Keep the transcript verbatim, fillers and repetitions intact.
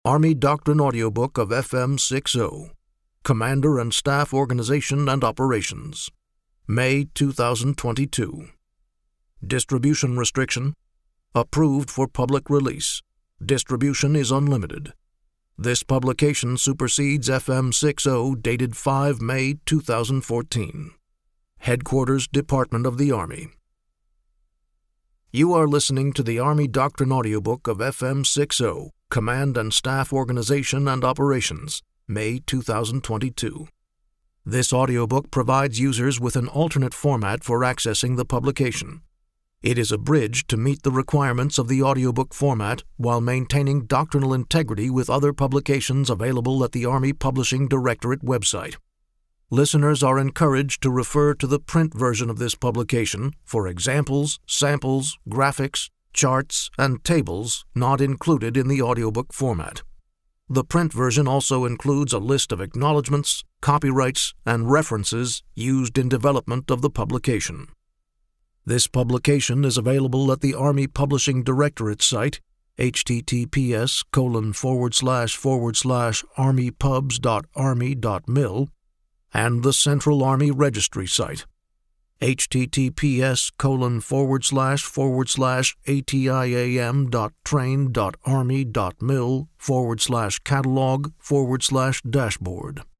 Army Doctrine Audiobook of F M sixty, Commander and Staff Organization and Operations, May two thousand twenty-two. Distribution restriction. Approved for public release. Distribution is unlimited. This publication supersedes F M sixty, dated five May two thousand fourteen. Headquarters, Department of the Army. You are listening to the Army Doctrine Audiobook of F M sixty, Command and Staff Organization and Operations, May two thousand twenty-two. This audiobook provides users with an alternate format for accessing the publication. It is abridged to meet the requirements of the audiobook format while maintaining doctrinal integrity with other publications available at the Army Publishing Directorate website. Listeners are encouraged to refer to the print version of this publication for examples, samples, graphics, charts, and tables not included in the audiobook format. The print version also includes a list of acknowledgments, copyrights, and references used in development of the publication. This publication is available at the Army Publishing Directorate site, https colon forward slash forward slash armypubs dot army dot mil, and the Central Army Registry site, https colon forward slash forward slash atiam dot train dot army dot mil forward slash catalog forward slash dashboard.